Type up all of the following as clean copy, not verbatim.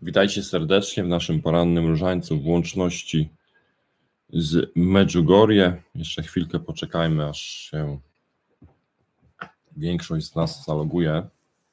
Witajcie serdecznie w naszym porannym różańcu w łączności z Medjugorje. Jeszcze chwilkę poczekajmy, aż się większość z nas zaloguje.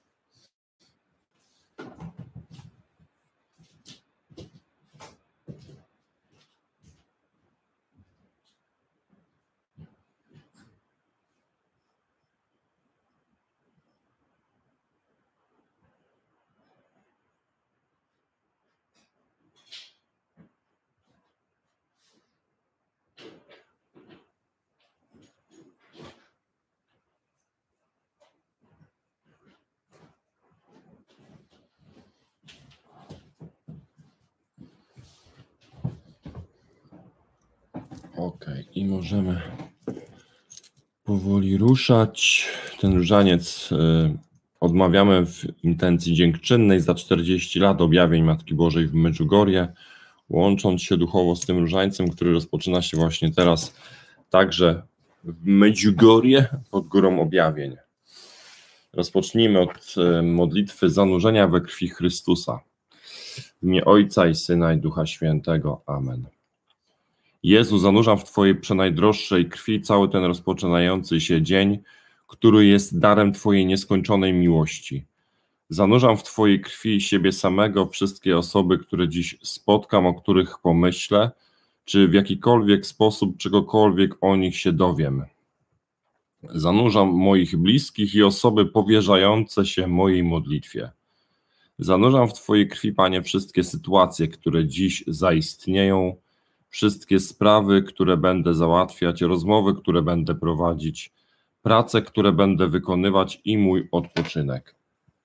I możemy powoli ruszać. Ten różaniec odmawiamy w intencji dziękczynnej za 40 lat objawień Matki Bożej w Medjugorje, łącząc się duchowo z tym różańcem, który rozpoczyna się właśnie teraz także w Medjugorje pod Górą Objawień. Rozpocznijmy od modlitwy zanurzenia we krwi Chrystusa. W imię Ojca i Syna i Ducha Świętego. Amen. Jezu, zanurzam w Twojej przenajdroższej krwi cały ten rozpoczynający się dzień, który jest darem Twojej nieskończonej miłości. Zanurzam w Twojej krwi siebie samego, wszystkie osoby, które dziś spotkam, o których pomyślę, czy w jakikolwiek sposób czegokolwiek o nich się dowiem. Zanurzam moich bliskich i osoby powierzające się mojej modlitwie. Zanurzam w Twojej krwi, Panie, wszystkie sytuacje, które dziś zaistnieją, wszystkie sprawy, które będę załatwiać, rozmowy, które będę prowadzić, prace, które będę wykonywać i mój odpoczynek.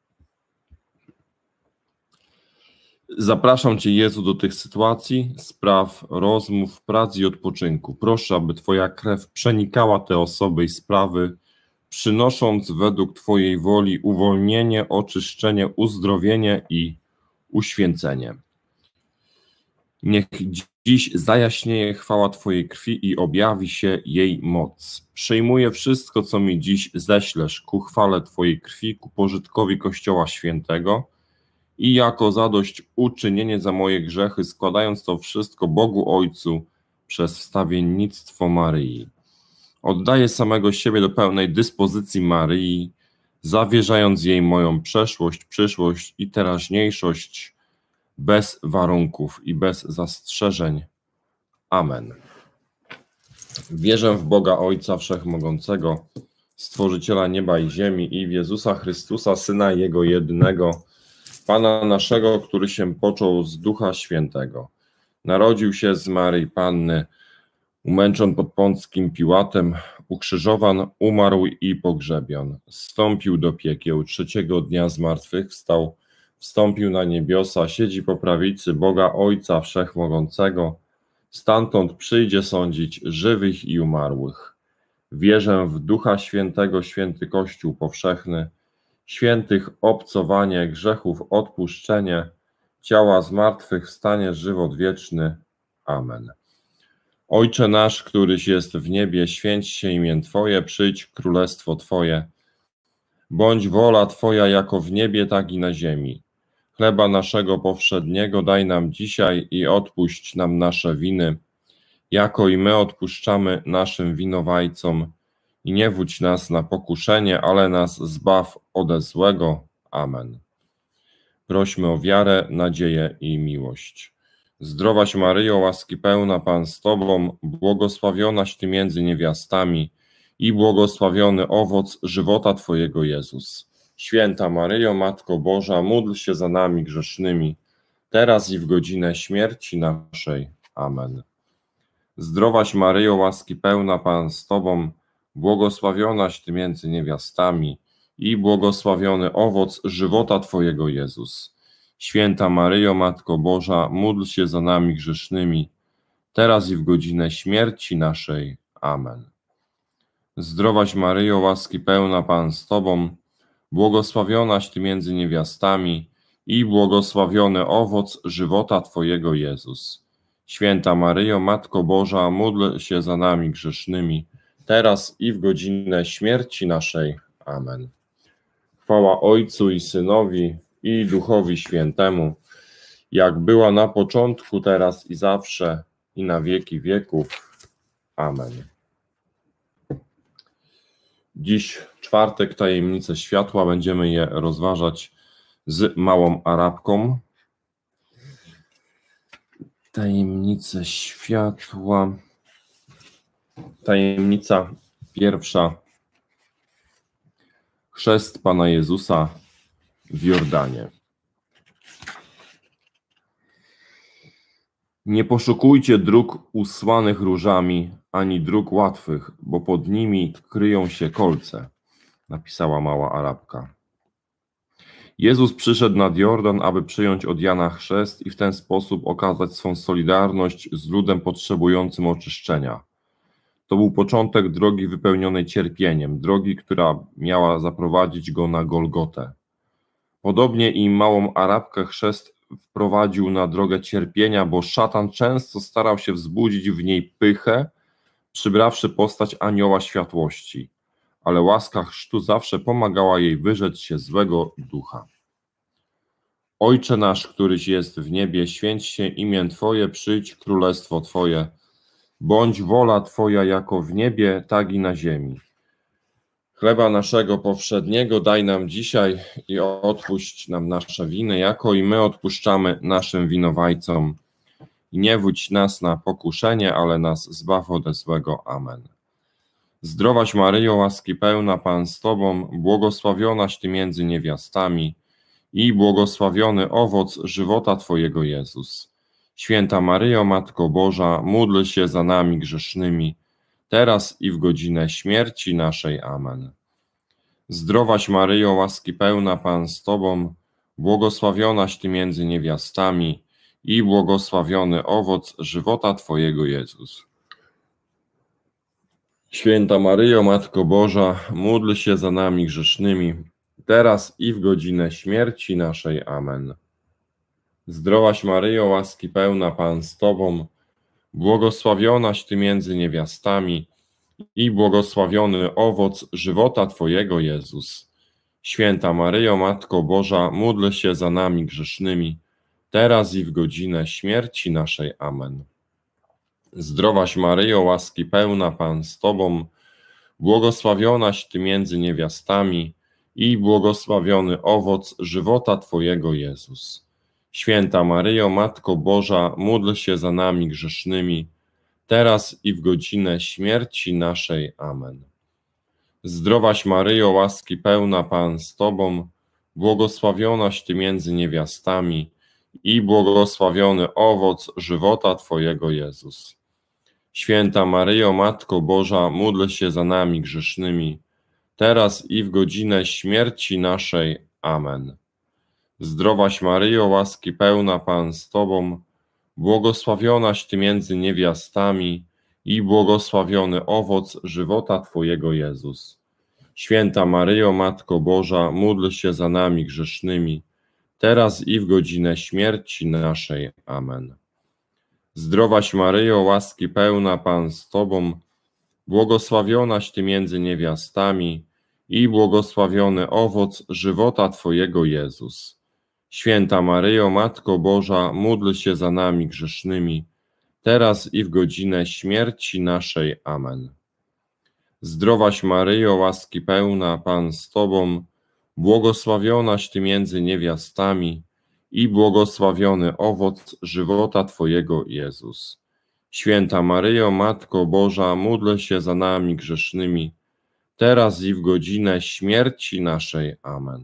Zapraszam Cię, Jezu, do tych sytuacji, spraw, rozmów, prac i odpoczynku. Proszę, aby Twoja krew przenikała te osoby i sprawy, przynosząc według Twojej woli uwolnienie, oczyszczenie, uzdrowienie i uświęcenie. Niech dziś zajaśnieje chwała Twojej krwi i objawi się jej moc. Przyjmuję wszystko, co mi dziś ześlesz ku chwale Twojej krwi, ku pożytkowi Kościoła Świętego i jako zadośćuczynienie za moje grzechy, składając to wszystko Bogu Ojcu przez wstawiennictwo Maryi. Oddaję samego siebie do pełnej dyspozycji Maryi, zawierzając jej moją przeszłość, przyszłość i teraźniejszość, bez warunków i bez zastrzeżeń. Amen. Wierzę w Boga Ojca Wszechmogącego, Stworzyciela nieba i ziemi i w Jezusa Chrystusa, Syna Jego jedynego, Pana naszego, który się począł z Ducha Świętego. Narodził się z Maryi Panny, umęczon pod Pąckim Piłatem, ukrzyżowan, umarł i pogrzebion. Zstąpił do piekieł, trzeciego dnia zmartwychwstał, wstąpił na niebiosa, siedzi po prawicy Boga Ojca Wszechmogącego, stamtąd przyjdzie sądzić żywych i umarłych. Wierzę w Ducha Świętego, święty Kościół powszechny, świętych obcowanie, grzechów odpuszczenie, ciała zmartwychwstanie, żywot wieczny. Amen. Ojcze nasz, któryś jest w niebie, święć się imię Twoje, przyjdź królestwo Twoje. Bądź wola Twoja jako w niebie, tak i na ziemi. Chleba naszego powszedniego daj nam dzisiaj i odpuść nam nasze winy, jako i my odpuszczamy naszym winowajcom. I nie wódź nas na pokuszenie, ale nas zbaw ode złego. Amen. Prośmy o wiarę, nadzieję i miłość. Zdrowaś Maryjo, łaski pełna, Pan z Tobą, błogosławionaś Ty między niewiastami i błogosławiony owoc żywota Twojego, Jezus. Święta Maryjo, Matko Boża, módl się za nami grzesznymi, teraz i w godzinę śmierci naszej. Amen. Zdrowaś Maryjo, łaski pełna, Pan z Tobą, błogosławionaś Ty między niewiastami i błogosławiony owoc żywota Twojego, Jezus. Święta Maryjo, Matko Boża, módl się za nami grzesznymi, teraz i w godzinę śmierci naszej. Amen. Zdrowaś Maryjo, łaski pełna, Pan z Tobą, błogosławionaś Ty między niewiastami i błogosławiony owoc żywota Twojego, Jezus. Święta Maryjo, Matko Boża, módl się za nami grzesznymi, teraz i w godzinę śmierci naszej. Amen. Chwała Ojcu i Synowi i Duchowi Świętemu, jak była na początku, teraz i zawsze, i na wieki wieków. Amen. Dziś czwartek, tajemnice światła, będziemy je rozważać z małą Arabką. Tajemnice światła. Tajemnica pierwsza. Chrzest Pana Jezusa w Jordanie. Nie poszukujcie dróg usłanych różami, ani dróg łatwych, bo pod nimi kryją się kolce, napisała mała Arabka. Jezus przyszedł nad Jordan, aby przyjąć od Jana chrzest i w ten sposób okazać swą solidarność z ludem potrzebującym oczyszczenia. To był początek drogi wypełnionej cierpieniem, drogi, która miała zaprowadzić go na Golgotę. Podobnie i małą Arabkę chrzest wprowadził na drogę cierpienia, bo szatan często starał się wzbudzić w niej pychę, przybrawszy postać anioła światłości, ale łaska chrztu zawsze pomagała jej wyrzec się złego ducha. Ojcze nasz, któryś jest w niebie, święć się imię Twoje, przyjdź królestwo Twoje, bądź wola Twoja jako w niebie, tak i na ziemi. Chleba naszego powszedniego daj nam dzisiaj i odpuść nam nasze winy, jako i my odpuszczamy naszym winowajcom. I nie wódź nas na pokuszenie, ale nas zbaw ode złego. Amen. Zdrowaś Maryjo, łaski pełna, Pan z Tobą, błogosławionaś Ty między niewiastami i błogosławiony owoc żywota Twojego Jezus. Święta Maryjo, Matko Boża, módl się za nami grzesznymi, teraz i w godzinę śmierci naszej. Amen. Zdrowaś Maryjo, łaski pełna, Pan z Tobą, błogosławionaś Ty między niewiastami i błogosławiony owoc żywota Twojego Jezus. Święta Maryjo, Matko Boża, módl się za nami grzesznymi, teraz i w godzinę śmierci naszej. Amen. Zdrowaś Maryjo, łaski pełna, Pan z Tobą, błogosławionaś Ty między niewiastami i błogosławiony owoc żywota Twojego Jezus. Święta Maryjo, Matko Boża, módl się za nami grzesznymi, teraz i w godzinę śmierci naszej. Amen. Zdrowaś Maryjo, łaski pełna, Pan z Tobą, błogosławionaś Ty między niewiastami i błogosławiony owoc żywota Twojego Jezus. Święta Maryjo, Matko Boża, módl się za nami grzesznymi, teraz i w godzinę śmierci naszej. Amen. Zdrowaś Maryjo, łaski pełna, Pan z Tobą, błogosławionaś Ty między niewiastami i błogosławiony owoc żywota Twojego Jezus. Święta Maryjo, Matko Boża, módl się za nami grzesznymi, teraz i w godzinę śmierci naszej. Amen. Zdrowaś Maryjo, łaski pełna, Pan z Tobą, błogosławionaś Ty między niewiastami i błogosławiony owoc żywota Twojego Jezus. Święta Maryjo, Matko Boża, módl się za nami grzesznymi, teraz i w godzinę śmierci naszej. Amen. Zdrowaś Maryjo, łaski pełna, Pan z Tobą, błogosławionaś Ty między niewiastami i błogosławiony owoc żywota Twojego Jezus. Święta Maryjo, Matko Boża, módl się za nami grzesznymi, teraz i w godzinę śmierci naszej. Amen. Zdrowaś Maryjo, łaski pełna, Pan z Tobą, błogosławionaś Ty między niewiastami i błogosławiony owoc żywota Twojego Jezus. Święta Maryjo, Matko Boża, módl się za nami grzesznymi, teraz i w godzinę śmierci naszej. Amen.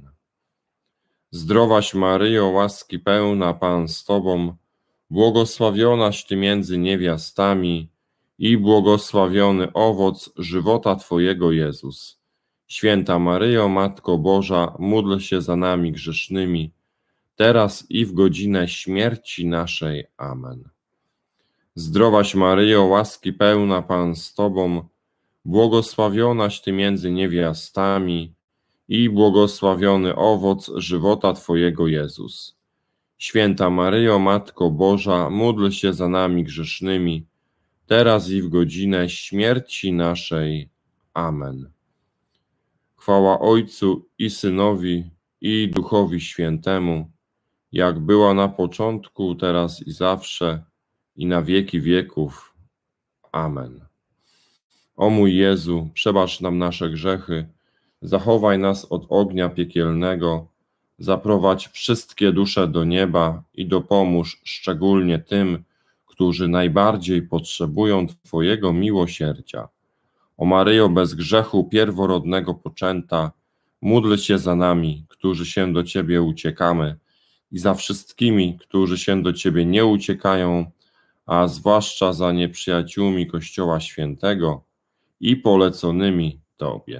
Zdrowaś Maryjo, łaski pełna, Pan z Tobą, błogosławionaś Ty między niewiastami i błogosławiony owoc żywota Twojego Jezus. Święta Maryjo, Matko Boża, módl się za nami grzesznymi, teraz i w godzinę śmierci naszej. Amen. Zdrowaś Maryjo, łaski pełna, Pan z Tobą, błogosławionaś Ty między niewiastami i błogosławiony owoc żywota Twojego Jezus. Święta Maryjo, Matko Boża, módl się za nami grzesznymi, teraz i w godzinę śmierci naszej. Amen. Chwała Ojcu i Synowi i Duchowi Świętemu, jak była na początku, teraz i zawsze, i na wieki wieków. Amen. O mój Jezu, przebacz nam nasze grzechy, zachowaj nas od ognia piekielnego, zaprowadź wszystkie dusze do nieba i dopomóż szczególnie tym, którzy najbardziej potrzebują Twojego miłosierdzia. O Maryjo, bez grzechu pierworodnego poczęta, módl się za nami, którzy się do Ciebie uciekamy, i za wszystkimi, którzy się do Ciebie nie uciekają, a zwłaszcza za nieprzyjaciółmi Kościoła Świętego i poleconymi Tobie.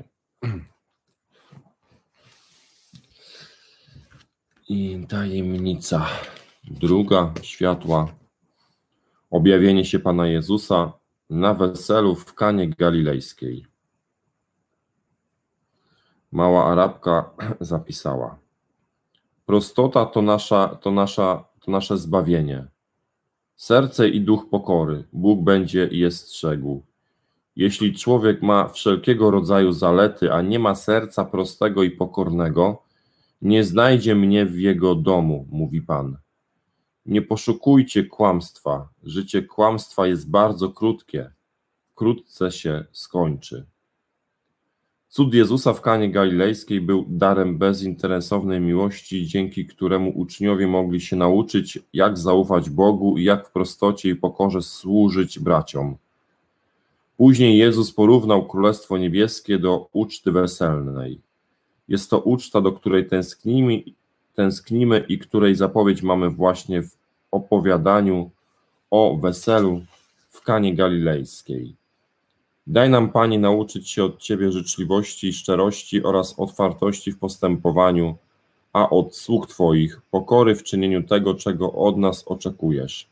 I tajemnica druga światła. Objawienie się Pana Jezusa na weselu w Kanie Galilejskiej. Mała Arabka zapisała: prostota to nasze zbawienie. Serce i duch pokory Bóg będzie je strzegł. Jeśli człowiek ma wszelkiego rodzaju zalety, a nie ma serca prostego i pokornego, nie znajdzie mnie w jego domu, mówi Pan. Nie poszukujcie kłamstwa. Życie kłamstwa jest bardzo krótkie. Wkrótce się skończy. Cud Jezusa w Kanie Galilejskiej był darem bezinteresownej miłości, dzięki któremu uczniowie mogli się nauczyć, jak zaufać Bogu i jak w prostocie i pokorze służyć braciom. Później Jezus porównał Królestwo Niebieskie do uczty weselnej. Jest to uczta, do której tęsknimy i której zapowiedź mamy właśnie w opowiadaniu o weselu w Kanie Galilejskiej. Daj nam, Panie, nauczyć się od Ciebie życzliwości i szczerości oraz otwartości w postępowaniu, a od sług Twoich pokory w czynieniu tego, czego od nas oczekujesz.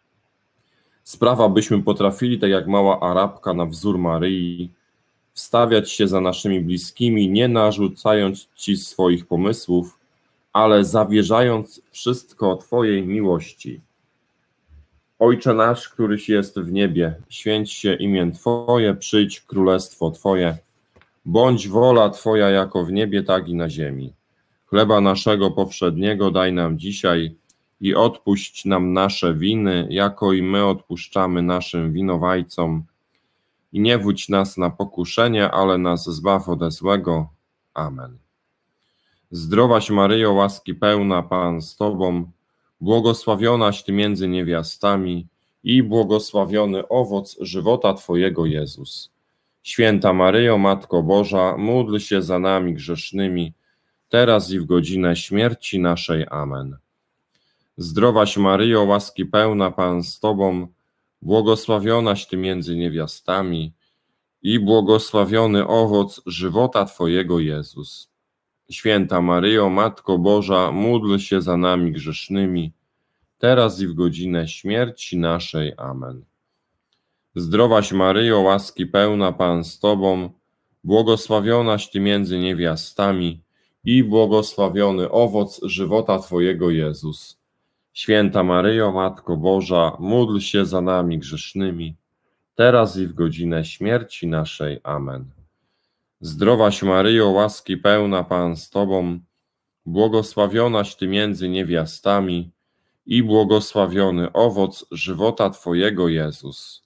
Spraw, abyśmy potrafili, tak jak mała Arabka na wzór Maryi, wstawiać się za naszymi bliskimi, nie narzucając Ci swoich pomysłów, ale zawierzając wszystko Twojej miłości. Ojcze nasz, któryś jest w niebie, święć się imię Twoje, przyjdź królestwo Twoje, bądź wola Twoja jako w niebie, tak i na ziemi. Chleba naszego powszedniego daj nam dzisiaj i odpuść nam nasze winy, jako i my odpuszczamy naszym winowajcom. I nie wódź nas na pokuszenie, ale nas zbaw ode złego. Amen. Zdrowaś Maryjo, łaski pełna, Pan z Tobą, błogosławionaś Ty między niewiastami i błogosławiony owoc żywota Twojego, Jezus. Święta Maryjo, Matko Boża, módl się za nami grzesznymi, teraz i w godzinę śmierci naszej. Amen. Zdrowaś Maryjo, łaski pełna, Pan z Tobą, błogosławionaś Ty między niewiastami i błogosławiony owoc żywota Twojego, Jezus. Święta Maryjo, Matko Boża, módl się za nami grzesznymi, teraz i w godzinę śmierci naszej. Amen. Zdrowaś Maryjo, łaski pełna, Pan z Tobą, błogosławionaś Ty między niewiastami i błogosławiony owoc żywota Twojego, Jezus. Święta Maryjo, Matko Boża, módl się za nami grzesznymi, teraz i w godzinę śmierci naszej. Amen. Zdrowaś Maryjo, łaski pełna, Pan z Tobą, błogosławionaś Ty między niewiastami i błogosławiony owoc żywota Twojego, Jezus.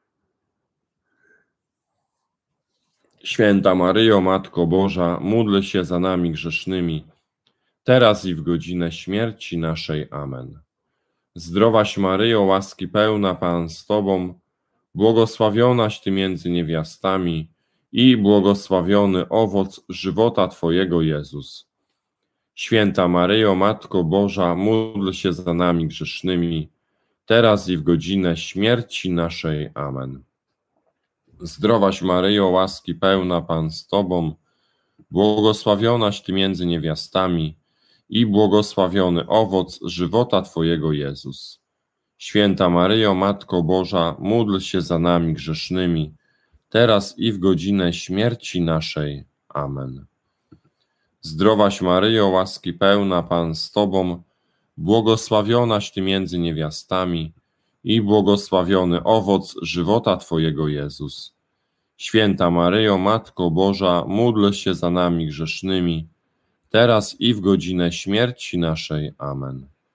Święta Maryjo, Matko Boża, módl się za nami grzesznymi, teraz i w godzinę śmierci naszej. Amen. Zdrowaś Maryjo, łaski pełna, Pan z Tobą, błogosławionaś Ty między niewiastami i błogosławiony owoc żywota Twojego, Jezus. Święta Maryjo, Matko Boża, módl się za nami grzesznymi, teraz i w godzinę śmierci naszej. Amen. Zdrowaś Maryjo, łaski pełna, Pan z Tobą, błogosławionaś Ty między niewiastami i błogosławiony owoc żywota Twojego, Jezus. Święta Maryjo, Matko Boża, módl się za nami grzesznymi, teraz i w godzinę śmierci naszej. Amen. Zdrowaś Maryjo, łaski pełna, Pan z Tobą, błogosławionaś Ty między niewiastami i błogosławiony owoc żywota Twojego, Jezus. Święta Maryjo, Matko Boża, módl się za nami grzesznymi, teraz i w godzinę śmierci naszej. Amen.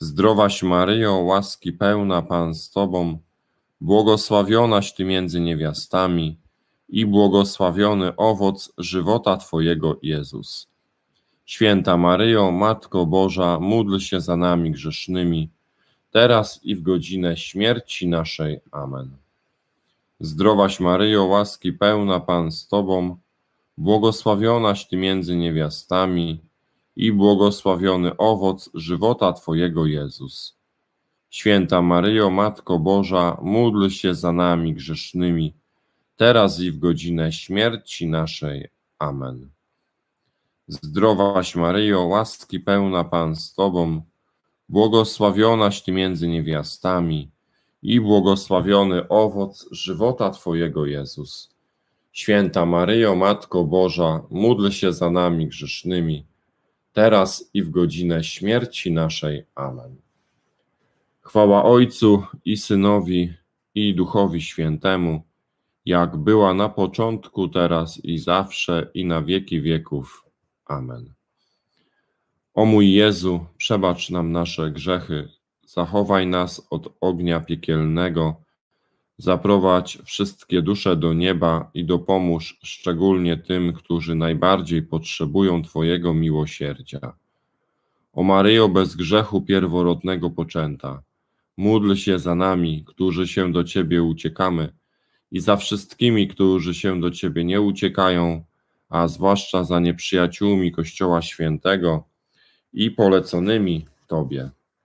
Zdrowaś Maryjo, łaski pełna, Pan z Tobą, błogosławionaś Ty między niewiastami i błogosławiony owoc żywota Twojego, Jezus. Święta Maryjo, Matko Boża, módl się za nami grzesznymi, teraz i w godzinę śmierci naszej. Amen. Zdrowaś Maryjo, łaski pełna, Pan z Tobą, błogosławionaś Ty między niewiastami i błogosławiony owoc żywota Twojego, Jezus. Święta Maryjo, Matko Boża, módl się za nami grzesznymi, teraz i w godzinę śmierci naszej. Amen. Zdrowaś Maryjo, łaski pełna, Pan z Tobą, błogosławionaś Ty między niewiastami i błogosławiony owoc żywota Twojego, Jezus. Święta Maryjo, Matko Boża, módl się za nami grzesznymi, teraz i w godzinę śmierci naszej. Amen. Chwała Ojcu i Synowi i Duchowi Świętemu, jak była na początku, teraz i zawsze, i na wieki wieków. Amen. O mój Jezu, przebacz nam nasze grzechy, zachowaj nas od ognia piekielnego, zaprowadź wszystkie dusze do nieba i dopomóż szczególnie tym, którzy najbardziej potrzebują Twojego miłosierdzia. O Maryjo, bez grzechu pierworodnego poczęta, módl się za nami, którzy się do Ciebie uciekamy, i za wszystkimi, którzy się do Ciebie nie uciekają, a zwłaszcza za nieprzyjaciółmi Kościoła Świętego i poleconymi Tobie.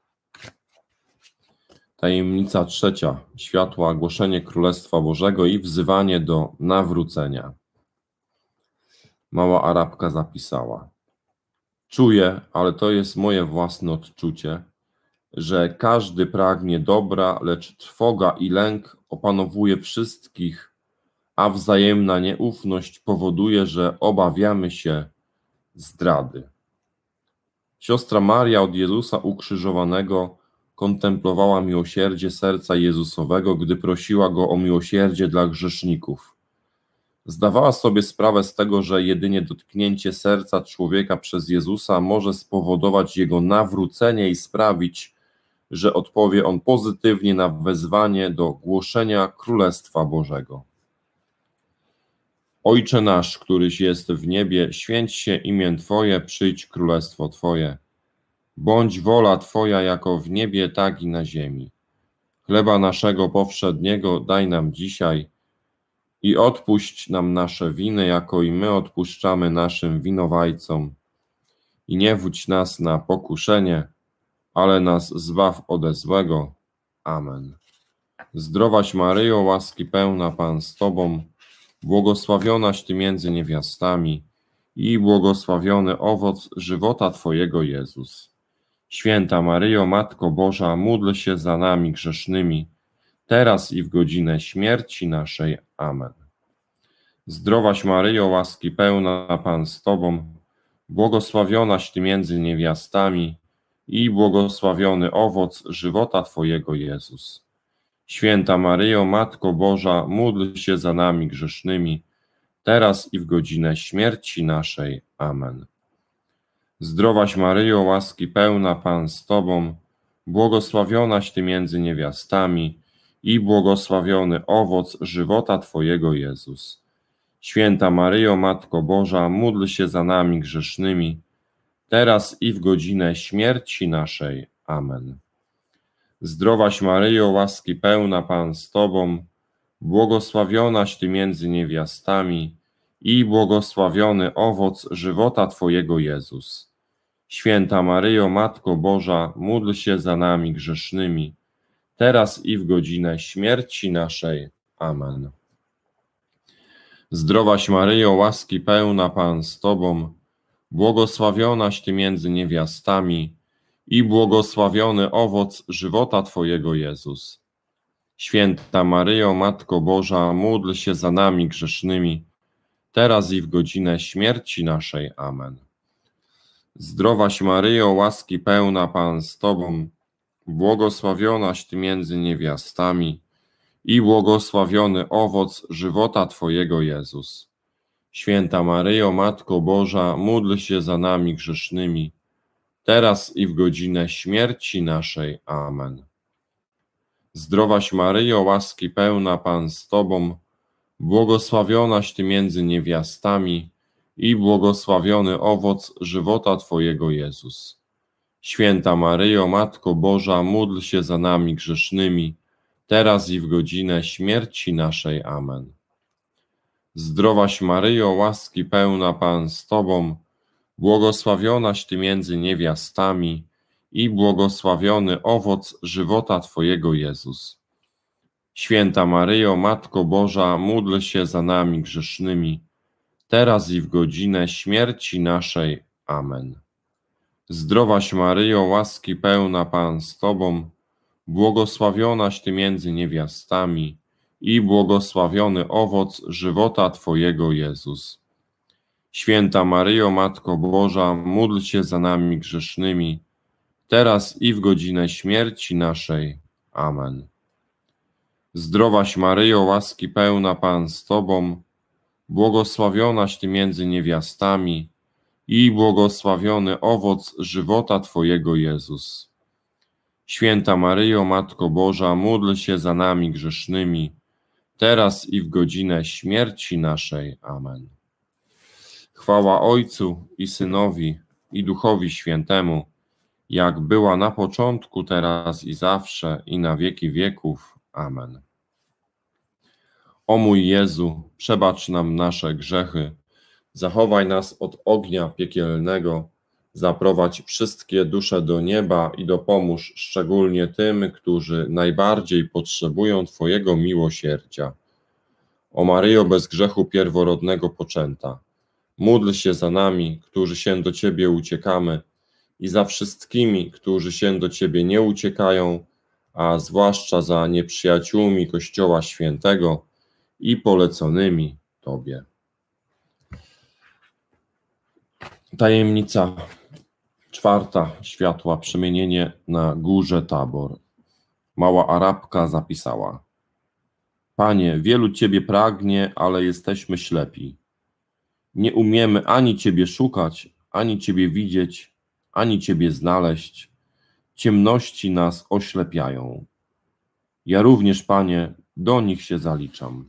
Tajemnica trzecia. Światła, głoszenie Królestwa Bożego i wzywanie do nawrócenia. Mała Arabka zapisała: czuję, ale to jest moje własne odczucie, że każdy pragnie dobra, lecz trwoga i lęk opanowuje wszystkich, a wzajemna nieufność powoduje, że obawiamy się zdrady. Siostra Maria od Jezusa ukrzyżowanego kontemplowała miłosierdzie serca Jezusowego, gdy prosiła Go o miłosierdzie dla grzeszników. Zdawała sobie sprawę z tego, że jedynie dotknięcie serca człowieka przez Jezusa może spowodować jego nawrócenie i sprawić, że odpowie on pozytywnie na wezwanie do głoszenia Królestwa Bożego. Ojcze nasz, któryś jest w niebie, święć się imię Twoje, przyjdź królestwo Twoje. Bądź wola Twoja jako w niebie, tak i na ziemi. Chleba naszego powszedniego daj nam dzisiaj i odpuść nam nasze winy, jako i my odpuszczamy naszym winowajcom. I nie wódź nas na pokuszenie, ale nas zbaw ode złego. Amen. Zdrowaś Maryjo, łaski pełna, Pan z Tobą, błogosławionaś Ty między niewiastami i błogosławiony owoc żywota Twojego, Jezus. Święta Maryjo, Matko Boża, módl się za nami grzesznymi, teraz i w godzinę śmierci naszej. Amen. Zdrowaś Maryjo, łaski pełna, Pan z Tobą, błogosławionaś Ty między niewiastami i błogosławiony owoc żywota Twojego, Jezus. Święta Maryjo, Matko Boża, módl się za nami grzesznymi, teraz i w godzinę śmierci naszej. Amen. Zdrowaś Maryjo, łaski pełna, Pan z Tobą, błogosławionaś Ty między niewiastami i błogosławiony owoc żywota Twojego, Jezus. Święta Maryjo, Matko Boża, módl się za nami grzesznymi, teraz i w godzinę śmierci naszej. Amen. Zdrowaś Maryjo, łaski pełna, Pan z Tobą, błogosławionaś Ty między niewiastami i błogosławiony owoc żywota Twojego, Jezus. Święta Maryjo, Matko Boża, módl się za nami grzesznymi, teraz i w godzinę śmierci naszej. Amen. Zdrowaś Maryjo, łaski pełna, Pan z Tobą, błogosławionaś Ty między niewiastami i błogosławiony owoc żywota Twojego, Jezus. Święta Maryjo, Matko Boża, módl się za nami grzesznymi, teraz i w godzinę śmierci naszej. Amen. Zdrowaś Maryjo, łaski pełna, Pan z Tobą, błogosławionaś Ty między niewiastami i błogosławiony owoc żywota Twojego, Jezus. Święta Maryjo, Matko Boża, módl się za nami grzesznymi, teraz i w godzinę śmierci naszej. Amen. Zdrowaś Maryjo, łaski pełna, Pan z Tobą, błogosławionaś Ty między niewiastami i błogosławiony owoc żywota Twojego, Jezus. Święta Maryjo, Matko Boża, módl się za nami grzesznymi, teraz i w godzinę śmierci naszej. Amen. Zdrowaś Maryjo, łaski pełna, Pan z Tobą, błogosławionaś Ty między niewiastami i błogosławiony owoc żywota Twojego, Jezus. Święta Maryjo, Matko Boża, módl się za nami grzesznymi, teraz i w godzinę śmierci naszej. Amen. Zdrowaś Maryjo, łaski pełna, Pan z Tobą, błogosławionaś Ty między niewiastami i błogosławiony owoc żywota Twojego, Jezus. Święta Maryjo, Matko Boża, módl się za nami grzesznymi, teraz i w godzinę śmierci naszej. Amen. Zdrowaś Maryjo, łaski pełna, Pan z Tobą, błogosławionaś Ty między niewiastami i błogosławiony owoc żywota Twojego, Jezus. Święta Maryjo, Matko Boża, módl się za nami grzesznymi, teraz i w godzinę śmierci naszej. Amen. Chwała Ojcu i Synowi, i Duchowi Świętemu, jak była na początku, teraz i zawsze, i na wieki wieków. Amen. O mój Jezu, przebacz nam nasze grzechy, zachowaj nas od ognia piekielnego, zaprowadź wszystkie dusze do nieba i dopomóż szczególnie tym, którzy najbardziej potrzebują Twojego miłosierdzia. O Maryjo, bez grzechu pierworodnego poczęta, módl się za nami, którzy się do Ciebie uciekamy, i za wszystkimi, którzy się do Ciebie nie uciekają, a zwłaszcza za nieprzyjaciółmi Kościoła Świętego i poleconymi Tobie. Tajemnica czwarta światła, przemienienie na górze Tabor. Mała Arabka zapisała: Panie, wielu Ciebie pragnie, ale jesteśmy ślepi. Nie umiemy ani Ciebie szukać, ani Ciebie widzieć, ani Ciebie znaleźć. Ciemności nas oślepiają. Ja również, Panie, do nich się zaliczam.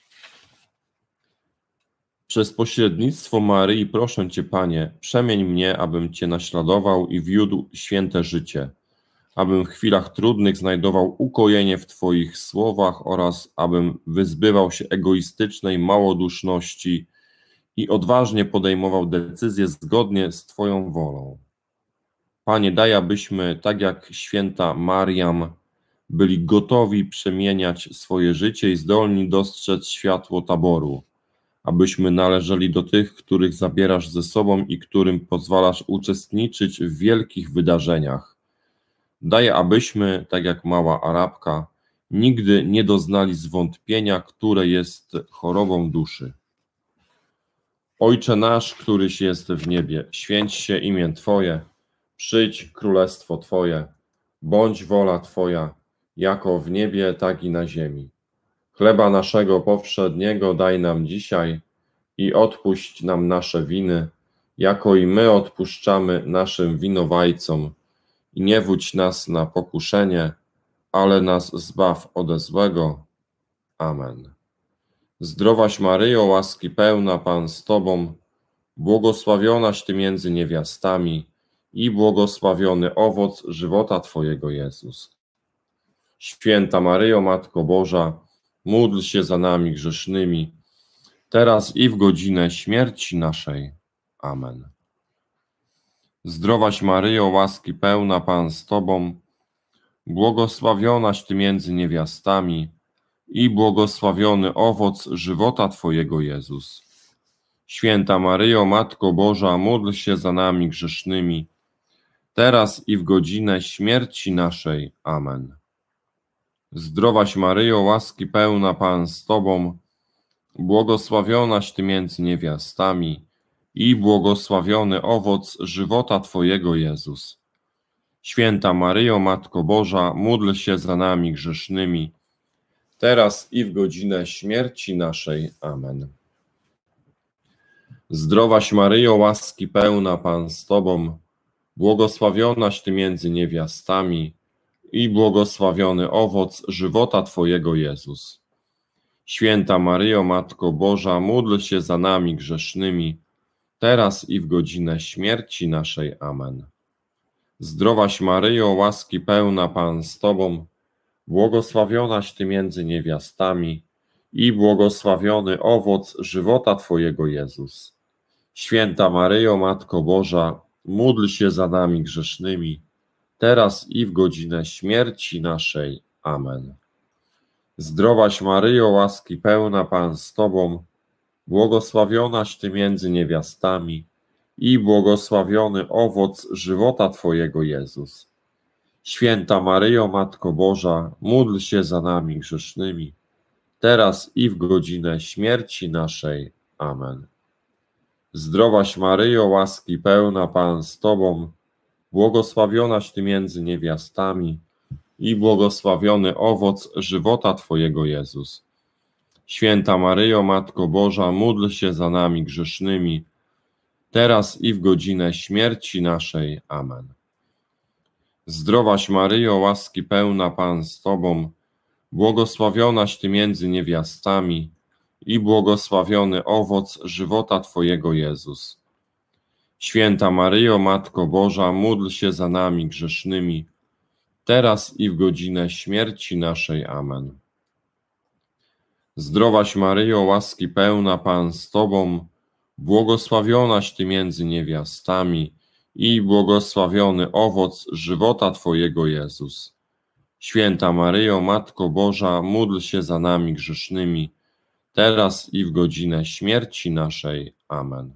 Przez pośrednictwo Maryi proszę Cię, Panie, przemień mnie, abym Cię naśladował i wiódł święte życie, abym w chwilach trudnych znajdował ukojenie w Twoich słowach oraz abym wyzbywał się egoistycznej małoduszności i odważnie podejmował decyzje zgodnie z Twoją wolą. Panie, daj, abyśmy, tak jak święta Mariam, byli gotowi przemieniać swoje życie i zdolni dostrzec światło Taboru, abyśmy należeli do tych, których zabierasz ze sobą i którym pozwalasz uczestniczyć w wielkich wydarzeniach. Daj, abyśmy, tak jak mała Arabka, nigdy nie doznali zwątpienia, które jest chorobą duszy. Ojcze nasz, któryś jest w niebie, święć się imię Twoje, przyjdź królestwo Twoje, bądź wola Twoja, jako w niebie, tak i na ziemi. Chleba naszego powszedniego daj nam dzisiaj i odpuść nam nasze winy, jako i my odpuszczamy naszym winowajcom. I nie wódź nas na pokuszenie, ale nas zbaw ode złego. Amen. Zdrowaś Maryjo, łaski pełna, Pan z Tobą, błogosławionaś Ty między niewiastami i błogosławiony owoc żywota Twojego, Jezus. Święta Maryjo, Matko Boża, módl się za nami grzesznymi, teraz i w godzinę śmierci naszej. Amen. Zdrowaś Maryjo, łaski pełna, Pan z Tobą, błogosławionaś Ty między niewiastami i błogosławiony owoc żywota Twojego, Jezus. Święta Maryjo, Matko Boża, módl się za nami grzesznymi, teraz i w godzinę śmierci naszej. Amen. Zdrowaś Maryjo, łaski pełna, Pan z Tobą, błogosławionaś Ty między niewiastami i błogosławiony owoc żywota Twojego, Jezus. Święta Maryjo, Matko Boża, módl się za nami grzesznymi, teraz i w godzinę śmierci naszej. Amen. Zdrowaś Maryjo, łaski pełna, Pan z Tobą, błogosławionaś Ty między niewiastami i błogosławiony owoc żywota Twojego, Jezus. Święta Maryjo, Matko Boża, módl się za nami grzesznymi, teraz i w godzinę śmierci naszej. Amen. Zdrowaś Maryjo, łaski pełna, Pan z Tobą, błogosławionaś Ty między niewiastami i błogosławiony owoc żywota Twojego, Jezus. Święta Maryjo, Matko Boża, módl się za nami grzesznymi, teraz i w godzinę śmierci naszej. Amen. Zdrowaś Maryjo, łaski pełna, Pan z Tobą, błogosławionaś Ty między niewiastami i błogosławiony owoc żywota Twojego, Jezus. Święta Maryjo, Matko Boża, módl się za nami grzesznymi, teraz i w godzinę śmierci naszej. Amen. Zdrowaś Maryjo, łaski pełna, Pan z Tobą, błogosławionaś Ty między niewiastami i błogosławiony owoc żywota Twojego, Jezus. Święta Maryjo, Matko Boża, módl się za nami grzesznymi, teraz i w godzinę śmierci naszej. Amen. Zdrowaś Maryjo, łaski pełna, Pan z Tobą, błogosławionaś Ty między niewiastami i błogosławiony owoc żywota Twojego, Jezus. Święta Maryjo, Matko Boża, módl się za nami grzesznymi, teraz i w godzinę śmierci naszej. Amen. Zdrowaś Maryjo, łaski pełna, Pan z Tobą, błogosławionaś Ty między niewiastami i błogosławiony owoc żywota Twojego, Jezus. Święta Maryjo, Matko Boża, módl się za nami grzesznymi, teraz i w godzinę śmierci naszej. Amen.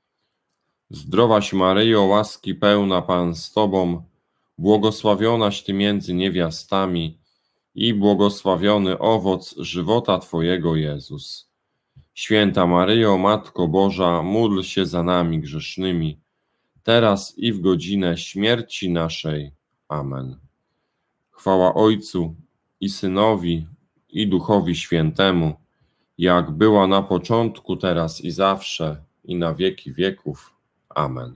Zdrowaś Maryjo, łaski pełna, Pan z Tobą, błogosławionaś Ty między niewiastami i błogosławiony owoc żywota Twojego, Jezus. Święta Maryjo, Matko Boża, módl się za nami grzesznymi, teraz i w godzinę śmierci naszej. Amen. Chwała Ojcu i Synowi, i Duchowi Świętemu, jak była na początku, teraz i zawsze, i na wieki wieków. Amen.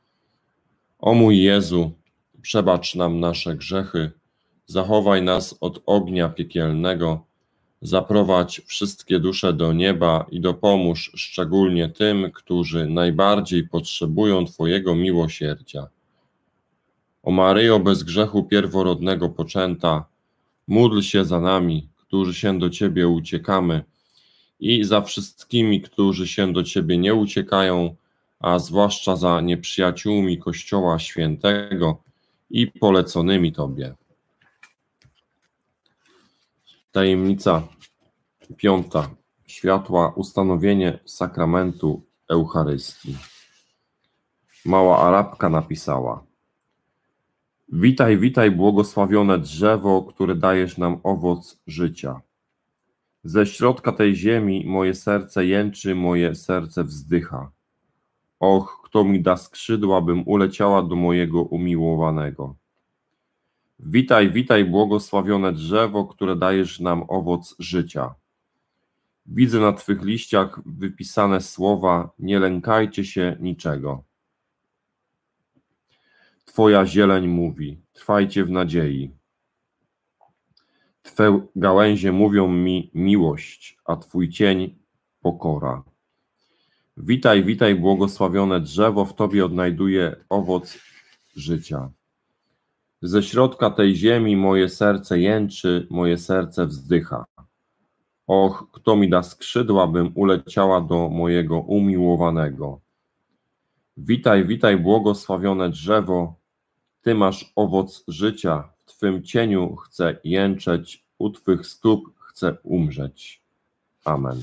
O mój Jezu, przebacz nam nasze grzechy, zachowaj nas od ognia piekielnego, zaprowadź wszystkie dusze do nieba i dopomóż szczególnie tym, którzy najbardziej potrzebują Twojego miłosierdzia. O Maryjo, bez grzechu pierworodnego poczęta, módl się za nami, którzy się do Ciebie uciekamy, i za wszystkimi, którzy się do Ciebie nie uciekają, a zwłaszcza za nieprzyjaciółmi Kościoła Świętego i poleconymi Tobie. Tajemnica 5. Światła ustanowienie sakramentu Eucharystii. Mała Arabka napisała: Witaj, witaj, błogosławione drzewo, które dajesz nam owoc życia. Ze środka tej ziemi moje serce jęczy, moje serce wzdycha. Och, kto mi da skrzydła, bym uleciała do mojego umiłowanego. Witaj, witaj, błogosławione drzewo, które dajesz nam owoc życia. Widzę na Twych liściach wypisane słowa: nie lękajcie się niczego. Twoja zieleń mówi: trwajcie w nadziei. Twe gałęzie mówią mi miłość, a Twój cień pokora. Witaj, witaj, błogosławione drzewo, w Tobie odnajduję owoc życia. Ze środka tej ziemi moje serce jęczy, moje serce wzdycha. Och, kto mi da skrzydła, bym uleciała do mojego umiłowanego. Witaj, witaj, błogosławione drzewo, Ty masz owoc życia, w Twym cieniu chcę jęczeć, u Twych stóp chcę umrzeć. Amen.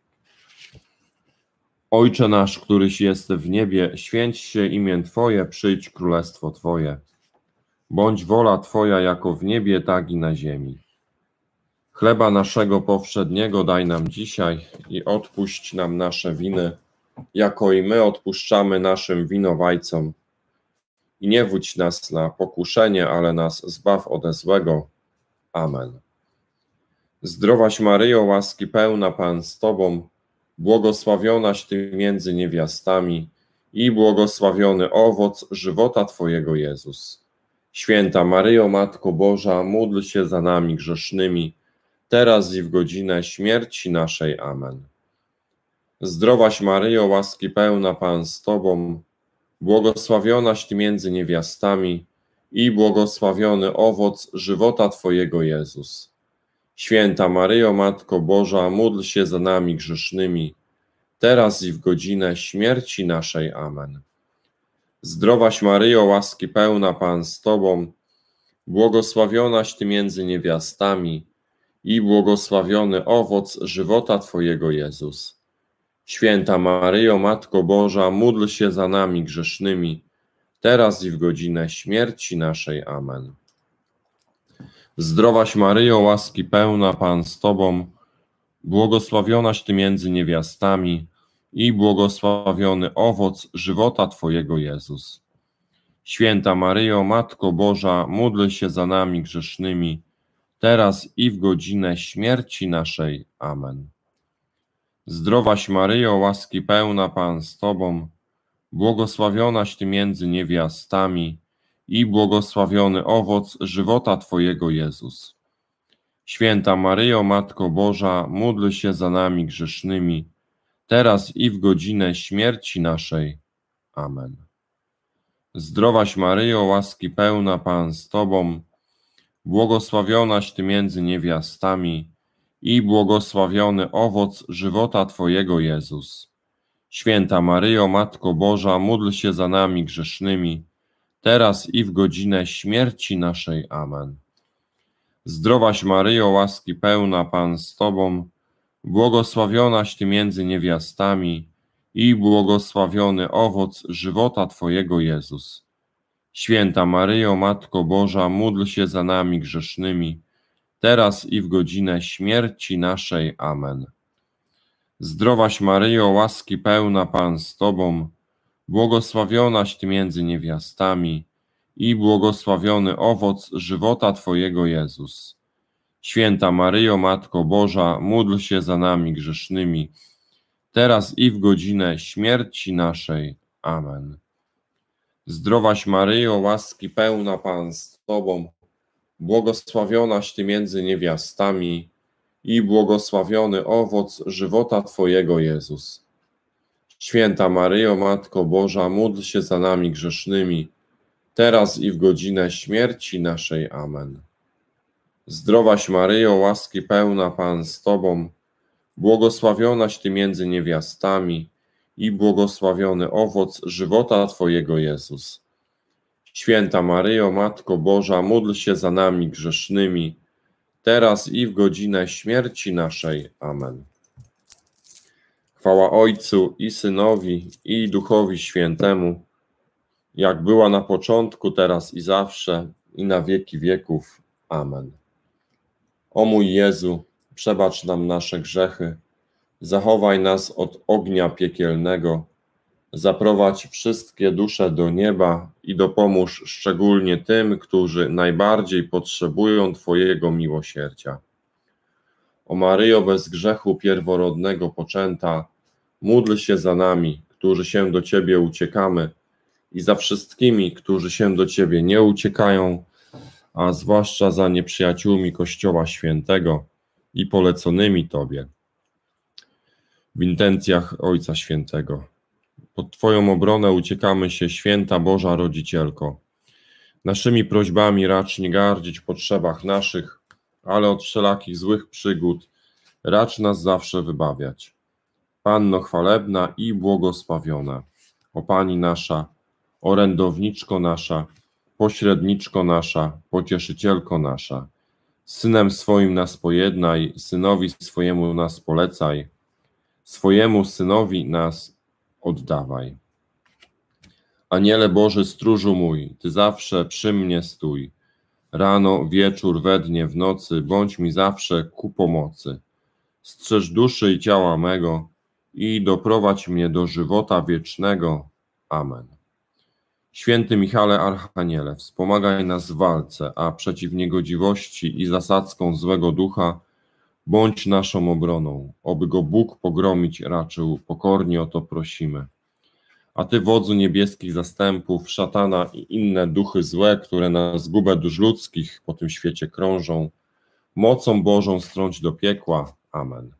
Ojcze nasz, któryś jest w niebie, święć się imię Twoje, przyjdź królestwo Twoje. Bądź wola Twoja jako w niebie, tak i na ziemi. Chleba naszego powszedniego daj nam dzisiaj i odpuść nam nasze winy, jako i my odpuszczamy naszym winowajcom. I nie wódź nas na pokuszenie, ale nas zbaw ode złego. Amen. Zdrowaś Maryjo, łaski pełna, Pan z Tobą, błogosławionaś Ty między niewiastami i błogosławiony owoc żywota Twojego, Jezus. Święta Maryjo, Matko Boża, módl się za nami grzesznymi, teraz i w godzinę śmierci naszej. Amen. Zdrowaś Maryjo, łaski pełna, Pan z Tobą, błogosławionaś Ty między niewiastami i błogosławiony owoc żywota Twojego, Jezus. Święta Maryjo, Matko Boża, módl się za nami grzesznymi, teraz i w godzinę śmierci naszej. Amen. Zdrowaś Maryjo, łaski pełna, Pan z Tobą, błogosławionaś Ty między niewiastami i błogosławiony owoc żywota Twojego, Jezus. Święta Maryjo, Matko Boża, módl się za nami grzesznymi, teraz i w godzinę śmierci naszej. Amen. Zdrowaś Maryjo, łaski pełna, Pan z Tobą, błogosławionaś Ty między niewiastami i błogosławiony owoc żywota Twojego, Jezus. Święta Maryjo, Matko Boża, módl się za nami grzesznymi, teraz i w godzinę śmierci naszej. Amen. Zdrowaś Maryjo, łaski pełna, Pan z Tobą, błogosławionaś Ty między niewiastami i błogosławiony owoc żywota Twojego, Jezus. Święta Maryjo, Matko Boża, módl się za nami grzesznymi, teraz i w godzinę śmierci naszej. Amen. Zdrowaś Maryjo, łaski pełna, Pan z Tobą, błogosławionaś Ty między niewiastami i błogosławiony owoc żywota Twojego, Jezus. Święta Maryjo, Matko Boża, módl się za nami grzesznymi, teraz i w godzinę śmierci naszej. Amen. Zdrowaś Maryjo, łaski pełna, Pan z Tobą, błogosławionaś Ty między niewiastami i błogosławiony owoc żywota Twojego, Jezus. Święta Maryjo, Matko Boża, módl się za nami grzesznymi, teraz i w godzinę śmierci naszej. Amen. Zdrowaś Maryjo, łaski pełna, Pan z Tobą, błogosławionaś Ty między niewiastami i błogosławiony owoc żywota Twojego, Jezus. Święta Maryjo, Matko Boża, módl się za nami grzesznymi, teraz i w godzinę śmierci naszej. Amen. Zdrowaś Maryjo, łaski pełna, Pan z Tobą, błogosławionaś Ty między niewiastami i błogosławiony owoc żywota Twojego, Jezus. Święta Maryjo, Matko Boża, módl się za nami grzesznymi, teraz i w godzinę śmierci naszej. Amen. Zdrowaś Maryjo, łaski pełna, Pan z Tobą, błogosławionaś Ty między niewiastami i błogosławiony owoc żywota Twojego, Jezus. Święta Maryjo, Matko Boża, módl się za nami grzesznymi, teraz i w godzinę śmierci naszej. Amen. Chwała Ojcu i Synowi, i Duchowi Świętemu, jak była na początku, teraz i zawsze, i na wieki wieków. Amen. O mój Jezu, przebacz nam nasze grzechy, zachowaj nas od ognia piekielnego, zaprowadź wszystkie dusze do nieba i dopomóż szczególnie tym, którzy najbardziej potrzebują Twojego miłosierdzia. O Maryjo, bez grzechu pierworodnego poczęta, módl się za nami, którzy się do Ciebie uciekamy, i za wszystkimi, którzy się do Ciebie nie uciekają, a zwłaszcza za nieprzyjaciółmi Kościoła Świętego i poleconymi Tobie. W intencjach Ojca Świętego. Pod Twoją obronę uciekamy się, Święta Boża Rodzicielko. Naszymi prośbami racz nie gardzić w potrzebach naszych, ale od wszelakich złych przygód racz nas zawsze wybawiać. Panno chwalebna i błogosławiona, o Pani nasza, orędowniczko nasza, pośredniczko nasza, pocieszycielko nasza, z Synem swoim nas pojednaj, Synowi swojemu nas polecaj, swojemu Synowi nas oddawaj. Aniele Boży, stróżu mój, Ty zawsze przy mnie stój, rano, wieczór, we dnie, w nocy, bądź mi zawsze ku pomocy. Strzeż duszy i ciała mego i doprowadź mnie do żywota wiecznego. Amen. Święty Michale Archaniele, wspomagaj nas w walce, a przeciw niegodziwości i zasadzkom złego ducha bądź naszą obroną, oby go Bóg pogromić raczył, pokornie o to prosimy. A Ty, wodzu niebieskich zastępów, szatana i inne duchy złe, które na zgubę dusz ludzkich po tym świecie krążą, mocą Bożą strąć do piekła. Amen.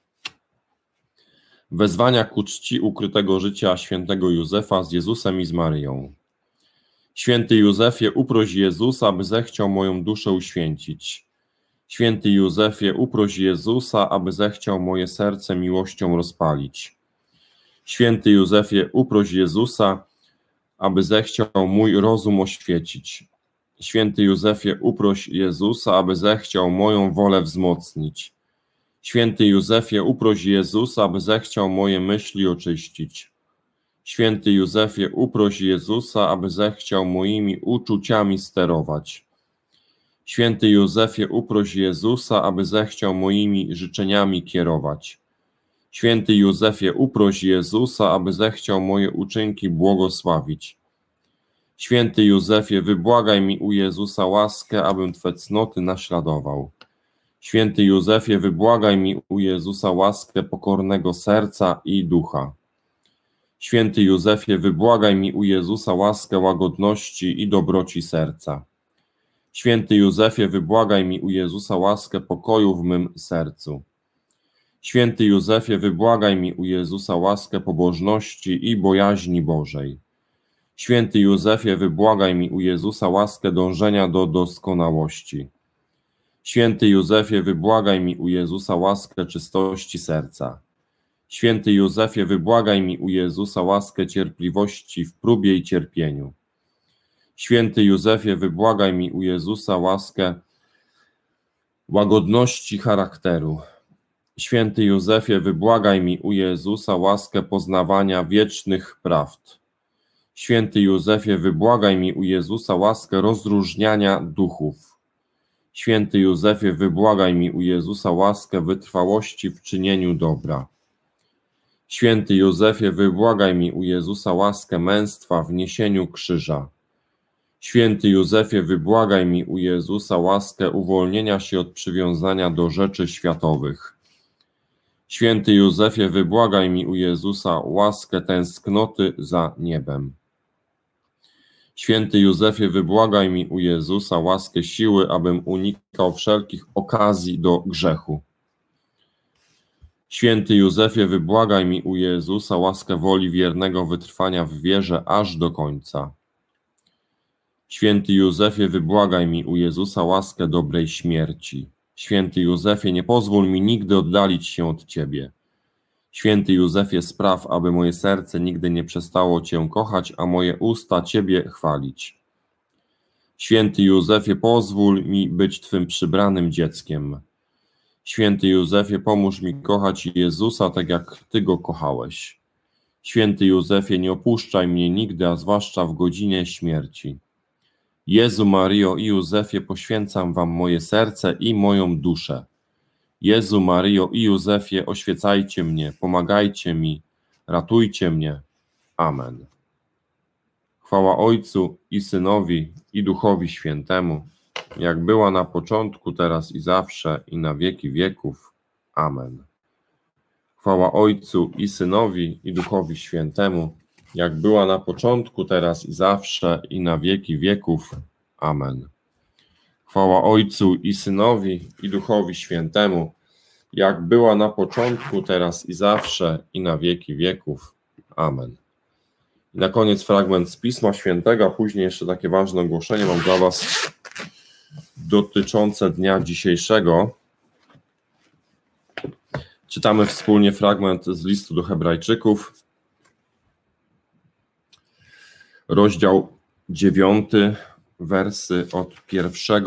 Wezwania ku czci ukrytego życia świętego Józefa z Jezusem i z Maryją. Święty Józefie, uproś Jezusa, aby zechciał moją duszę uświęcić. Święty Józefie, uproś Jezusa, aby zechciał moje serce miłością rozpalić. Święty Józefie, uproś Jezusa, aby zechciał mój rozum oświecić. Święty Józefie, uproś Jezusa, aby zechciał moją wolę wzmocnić. Święty Józefie, uproś Jezusa, aby zechciał moje myśli oczyścić. Święty Józefie, uproś Jezusa, aby zechciał moimi uczuciami sterować. Święty Józefie, uproś Jezusa, aby zechciał moimi życzeniami kierować. Święty Józefie, uproś Jezusa, aby zechciał moje uczynki błogosławić. Święty Józefie, wybłagaj mi u Jezusa łaskę, abym Twe cnoty naśladował. Święty Józefie, wybłagaj mi u Jezusa łaskę pokornego serca i ducha. Święty Józefie, wybłagaj mi u Jezusa łaskę łagodności i dobroci serca. Święty Józefie, wybłagaj mi u Jezusa łaskę pokoju w mym sercu. Święty Józefie, wybłagaj mi u Jezusa łaskę pobożności i bojaźni Bożej. Święty Józefie, wybłagaj mi u Jezusa łaskę dążenia do doskonałości. Święty Józefie, wybłagaj mi u Jezusa łaskę czystości serca. Święty Józefie, wybłagaj mi u Jezusa łaskę cierpliwości w próbie i cierpieniu. Święty Józefie, wybłagaj mi u Jezusa łaskę łagodności charakteru. Święty Józefie, wybłagaj mi u Jezusa łaskę poznawania wiecznych prawd. Święty Józefie, wybłagaj mi u Jezusa łaskę rozróżniania duchów. Święty Józefie, wybłagaj mi u Jezusa łaskę wytrwałości w czynieniu dobra. Święty Józefie, wybłagaj mi u Jezusa łaskę męstwa w niesieniu krzyża. Święty Józefie, wybłagaj mi u Jezusa łaskę uwolnienia się od przywiązania do rzeczy światowych. Święty Józefie, wybłagaj mi u Jezusa łaskę tęsknoty za niebem. Święty Józefie, wybłagaj mi u Jezusa łaskę siły, abym unikał wszelkich okazji do grzechu. Święty Józefie, wybłagaj mi u Jezusa łaskę woli wiernego wytrwania w wierze aż do końca. Święty Józefie, wybłagaj mi u Jezusa łaskę dobrej śmierci. Święty Józefie, nie pozwól mi nigdy oddalić się od Ciebie. Święty Józefie, spraw, aby moje serce nigdy nie przestało Cię kochać, a moje usta Ciebie chwalić. Święty Józefie, pozwól mi być Twym przybranym dzieckiem. Święty Józefie, pomóż mi kochać Jezusa tak, jak Ty Go kochałeś. Święty Józefie, nie opuszczaj mnie nigdy, a zwłaszcza w godzinie śmierci. Jezu, Maryjo i Józefie, poświęcam Wam moje serce i moją duszę. Jezu, Maryjo i Józefie, oświecajcie mnie, pomagajcie mi, ratujcie mnie. Amen. Chwała Ojcu i Synowi i Duchowi Świętemu, jak była na początku, teraz i zawsze, i na wieki wieków. Amen. Chwała Ojcu i Synowi i Duchowi Świętemu, jak była na początku, teraz i zawsze, i na wieki wieków. Amen. Chwała Ojcu i Synowi i Duchowi Świętemu, jak była na początku, teraz i zawsze, i na wieki wieków. Amen. I na koniec fragment z Pisma Świętego, a później jeszcze takie ważne ogłoszenie mam dla Was dotyczące dnia dzisiejszego. Czytamy wspólnie fragment z listu do Hebrajczyków, rozdział 9, wersy od 1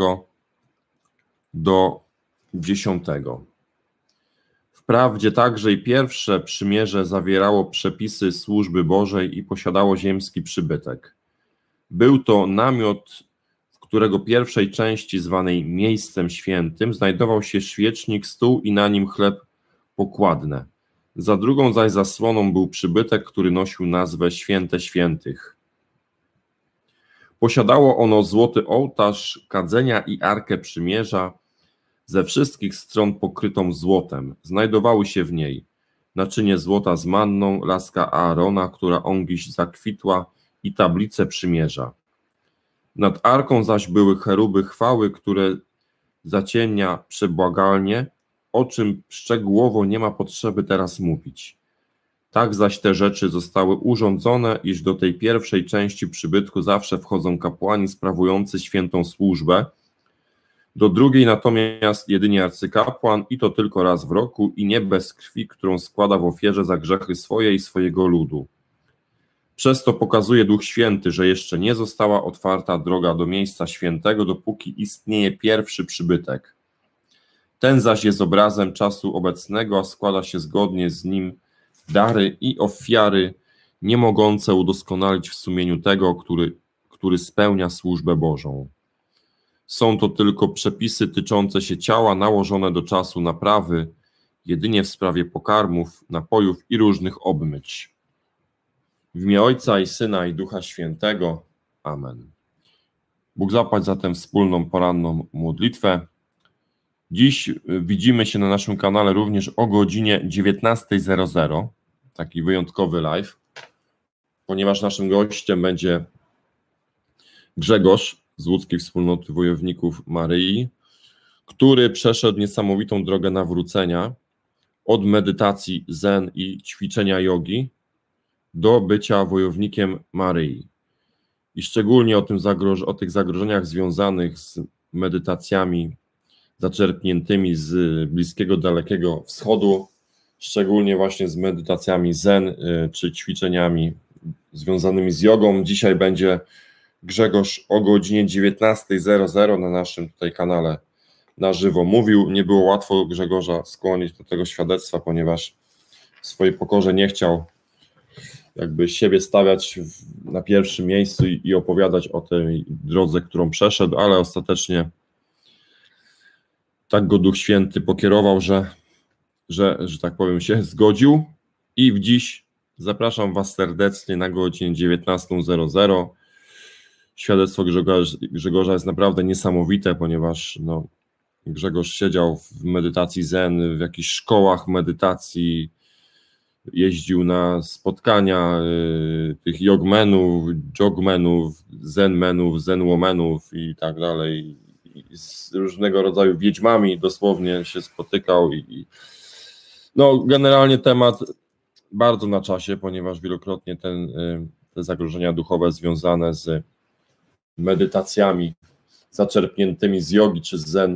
do 10. Wprawdzie także i pierwsze przymierze zawierało przepisy służby Bożej i posiadało ziemski przybytek. Był to namiot, w którego pierwszej części, zwanej miejscem świętym, znajdował się świecznik, stół i na nim chleb pokładne. Za drugą zaś zasłoną był przybytek, który nosił nazwę Święte Świętych. Posiadało ono złoty ołtarz kadzenia i arkę przymierza, ze wszystkich stron pokrytą złotem. Znajdowały się w niej naczynie złota z manną, laska Aarona, która ongiś zakwitła i tablicę przymierza. Nad arką zaś były cheruby chwały, które zaciemnia przebłagalnie, o czym szczegółowo nie ma potrzeby teraz mówić. Tak zaś te rzeczy zostały urządzone, iż do tej pierwszej części przybytku zawsze wchodzą kapłani sprawujący świętą służbę, do drugiej natomiast jedynie arcykapłan i to tylko raz w roku i nie bez krwi, którą składa w ofierze za grzechy swoje i swojego ludu. Przez to pokazuje Duch Święty, że jeszcze nie została otwarta droga do miejsca świętego, dopóki istnieje pierwszy przybytek. Ten zaś jest obrazem czasu obecnego, a składa się zgodnie z nim dary i ofiary, nie mogące udoskonalić w sumieniu tego, który spełnia służbę Bożą. Są to tylko przepisy tyczące się ciała nałożone do czasu naprawy, jedynie w sprawie pokarmów, napojów i różnych obmyć. W imię Ojca i Syna i Ducha Świętego. Amen. Bóg zapłać za tę wspólną poranną modlitwę. Dziś widzimy się na naszym kanale również o godzinie 19:00, taki wyjątkowy live, ponieważ naszym gościem będzie Grzegorz z Łódzkiej Wspólnoty Wojowników Maryi, który przeszedł niesamowitą drogę nawrócenia od medytacji zen i ćwiczenia jogi do bycia wojownikiem Maryi. I szczególnie o tych zagrożeniach związanych z medytacjami zaczerpniętymi z Bliskiego, Dalekiego Wschodu, szczególnie właśnie z medytacjami zen czy ćwiczeniami związanymi z jogą. Dzisiaj będzie Grzegorz o godzinie 19:00 na naszym tutaj kanale na żywo mówił. Nie było łatwo Grzegorza skłonić do tego świadectwa, ponieważ w swojej pokorze nie chciał jakby siebie stawiać na pierwszym miejscu i opowiadać o tej drodze, którą przeszedł, ale ostatecznie tak go Duch Święty pokierował, że tak powiem się zgodził i dziś zapraszam Was serdecznie na godzinę 19:00. Świadectwo Grzegorza jest naprawdę niesamowite, ponieważ Grzegorz siedział w medytacji zen, w jakichś szkołach medytacji, jeździł na spotkania tych jogmenów, jogmenów, zenmenów, zenwomenów i tak dalej. I z różnego rodzaju wiedźmami dosłownie się spotykał i generalnie temat bardzo na czasie, ponieważ wielokrotnie te zagrożenia duchowe związane z medytacjami zaczerpniętymi z jogi czy z zen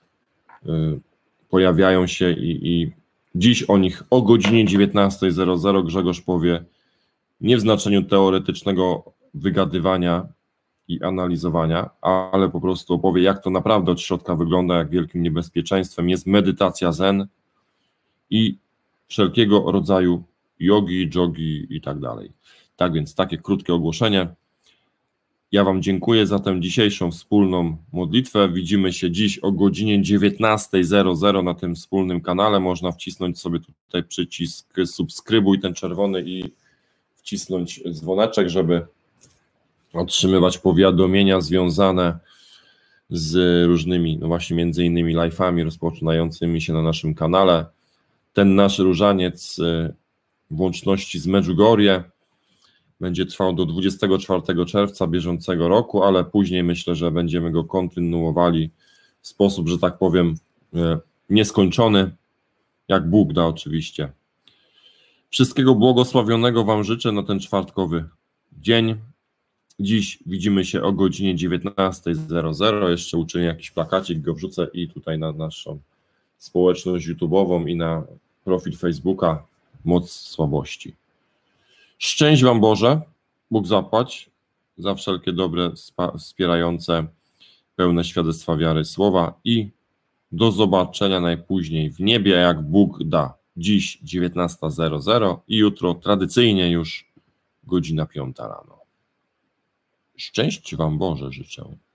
pojawiają się i dziś o nich o godzinie 19:00 Grzegorz powie nie w znaczeniu teoretycznego wygadywania i analizowania, ale po prostu opowie, jak to naprawdę od środka wygląda, jak wielkim niebezpieczeństwem jest medytacja zen i wszelkiego rodzaju jogi, jogi i tak dalej. Tak więc takie krótkie ogłoszenie. Ja Wam dziękuję za tę dzisiejszą wspólną modlitwę. Widzimy się dziś o godzinie 19:00 na tym wspólnym kanale. Można wcisnąć sobie tutaj przycisk subskrybuj, ten czerwony, i wcisnąć dzwoneczek, żeby otrzymywać powiadomienia związane z różnymi, właśnie między innymi live'ami rozpoczynającymi się na naszym kanale. Ten nasz różaniec w łączności z Medjugorje będzie trwał do 24 czerwca bieżącego roku, ale później myślę, że będziemy go kontynuowali w sposób, że tak powiem, nieskończony, jak Bóg da oczywiście. Wszystkiego błogosławionego Wam życzę na ten czwartkowy dzień. Dziś widzimy się o godzinie 19:00. Jeszcze uczynię jakiś plakacik, go wrzucę i tutaj na naszą społeczność YouTube'ową i na profil Facebooka Moc Słabości. Szczęść Wam Boże, Bóg zapłać za wszelkie dobre, wspierające, pełne świadectwa wiary słowa i do zobaczenia najpóźniej w niebie, jak Bóg da. Dziś 19:00 i jutro tradycyjnie już godzina 5 rano. Szczęść Wam Boże życzę.